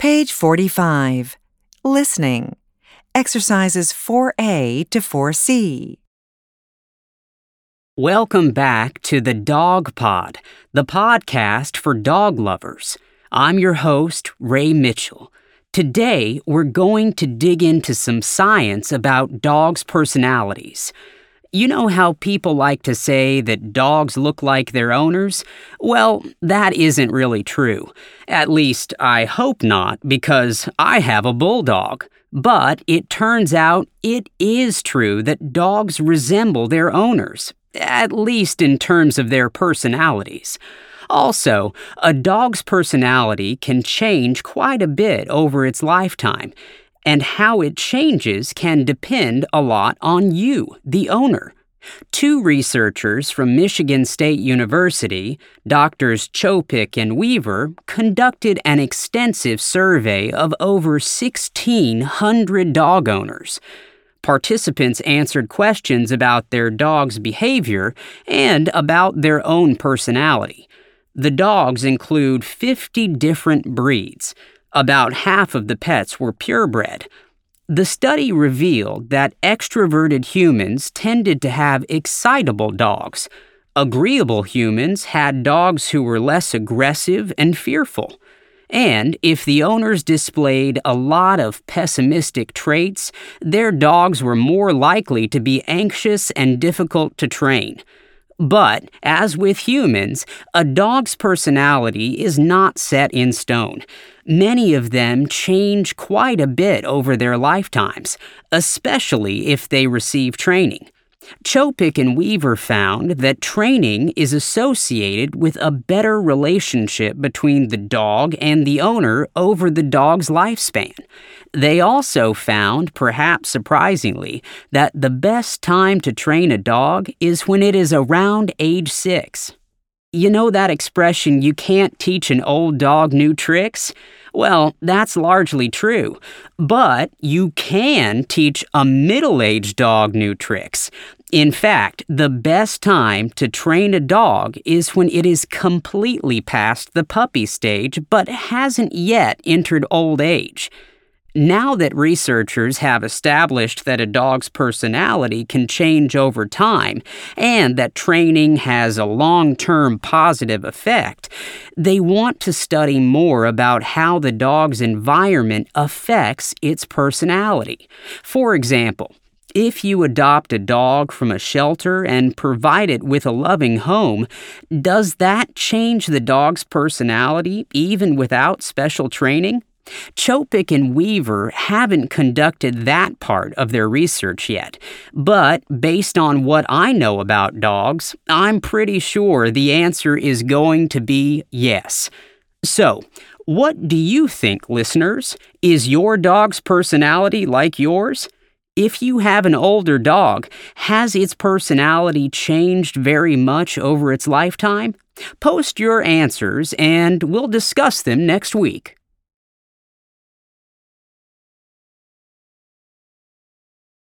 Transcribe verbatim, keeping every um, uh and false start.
Page forty-five. Listening. Exercises four A to four C. Welcome back to the Dog Pod, the podcast for dog lovers. I'm your host, Ray Mitchell. Today, we're going to dig into some science about dogs' personalities. You know how people like to say that dogs look like their owners? Well, that isn't really true. At least, I hope not, because I have a bulldog. But it turns out it is true that dogs resemble their owners, at least in terms of their personalities. Also, a dog's personality can change quite a bit over its lifetime, and how it changes can depend a lot on you, the owner. Two researchers from Michigan State University, Doctors Chopik and Weaver, conducted an extensive survey of over sixteen hundred dog owners. Participants answered questions about their dog's behavior and about their own personality. The dogs include fifty different breeds. About half of the pets were purebred. The study revealed that extroverted humans tended to have excitable dogs. Agreeable humans had dogs who were less aggressive and fearful. And if the owners displayed a lot of pessimistic traits, their dogs were more likely to be anxious and difficult to train. But, as with humans, a dog's personality is not set in stone. Many of them change quite a bit over their lifetimes, especially if they receive training. Chopik and Weaver found that training is associated with a better relationship between the dog and the owner over the dog's lifespan. They also found, perhaps surprisingly, that the best time to train a dog is when it is around age six. You know that expression, you can't teach an old dog new tricks? Well, that's largely true. But you can teach a middle-aged dog new tricks. In fact, the best time to train a dog is when it is completely past the puppy stage but hasn't yet entered old age. Now that researchers have established that a dog's personality can change over time and that training has a long-term positive effect, they want to study more about how the dog's environment affects its personality. For example, if you adopt a dog from a shelter and provide it with a loving home, does that change the dog's personality even without special training? Chopik and Weaver haven't conducted that part of their research yet, but based on what I know about dogs, I'm pretty sure the answer is going to be yes. So, what do you think, listeners? Is your dog's personality like yours? If you have an older dog, has its personality changed very much over its lifetime? Post your answers and we'll discuss them next week.